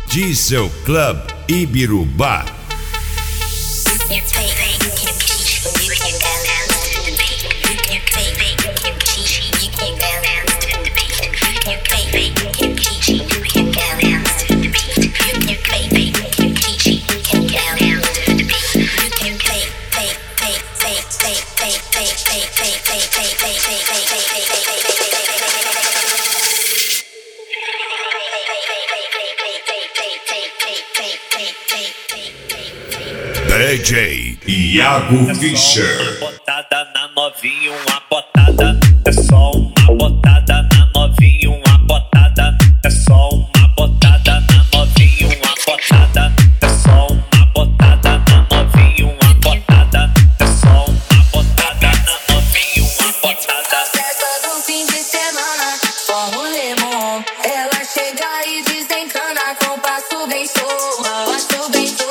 Diesel Club Ibirubá. DJ Iago Fischer. Botada na novinha, uma botada. É só uma botada na novinha, uma botada. É só uma botada na novinha, uma botada. É só uma botada na novinha, uma botada. É só uma botada na novinha, uma botada. Festa do fim de semana, só rolê bom. Ela chega e desencana com passo bem show. Passo bem show.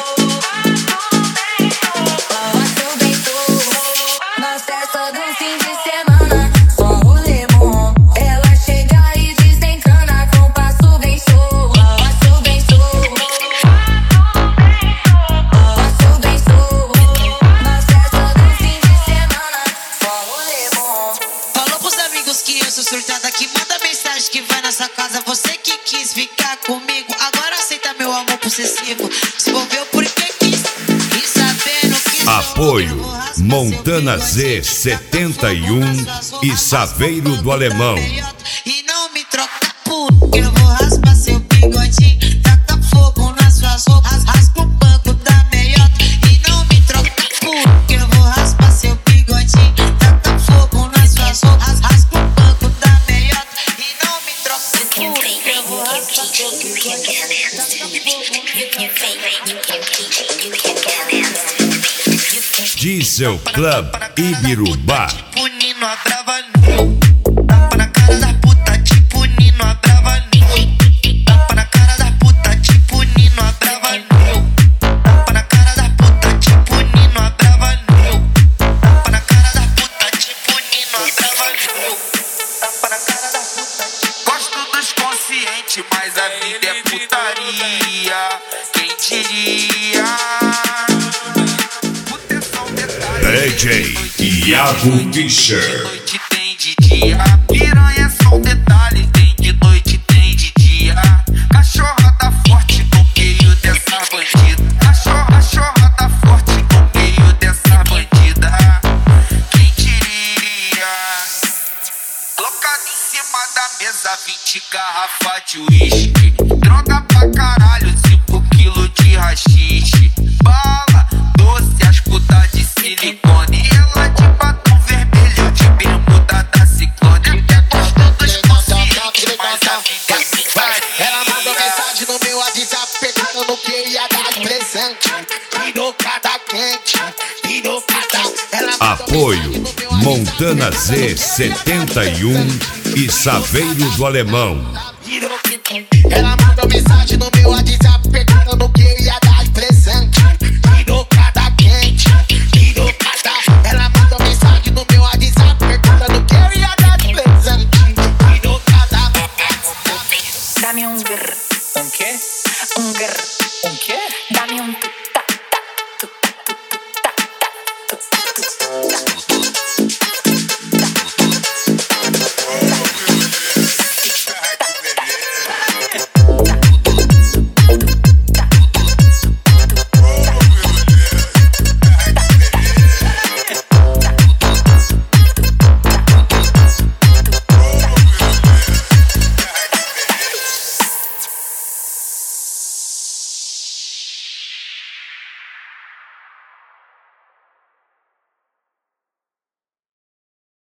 Surtada que manda mensagem que vai nessa casa. Você que quis ficar comigo, agora aceita meu amor possessivo. Se envolveu porque quis e sabendo que Apoio Montana Z71 e Saveiro do Alemão. E não me troca por que eu vou raspar seu bigodinho. Taca fogo nas suas roupas, raspa o banco da meiota. E não me troca por que eu vou raspar seu bigodinho. Taca fogo nas suas roupas, raspa o banco da meiota. E não me troca por que eu vou raspar seu bigodinho. Diesel Club Ibirubá. Tipo Nino a brava, tapa na cara da puta, tipo Nino a brava, tapa na cara da puta, tipo Nino a brava, tapa na cara da puta, tipo Nino a brava, tapa na cara da puta, tipo Nino a brava, tapa na cara da puta. Gosto dos conscientes, mas a vida é putaria, quem diria? DJ Iago Fischer. De noite tem de dia, piranha é só um detalhe. Tem de noite, tem de dia. Cachorra tá forte no meio dessa bandida. Cachorra tá forte no meio dessa bandida. Quem diria? Colocado em cima da mesa 20 garrafas de uísque. Droga pra caralho, 5 quilos de rachixe. Bala, doce, as putas de silicone. E ela de batom vermelho, de bermuda da Ciclone. Até gostou dos conscientes, mas a vida é putaria. Ela mandou mensagem no meu WhatsApp perguntando que ia dar de presente. Pirocada quente, pirocada. Apoio Montana Z71 e Saveiro do Alemão. Ela mandou mensagem no meu WhatsApp perguntando que ia dar de presente. Pirocada quente, pirocada. Ela mandou mensagem no meu WhatsApp perguntando que ia dar de presente. Pirocada. Dame um grr. Um quê? Um grr. Um quê? Dame um tu ta ta tu ta ta tu ta ta.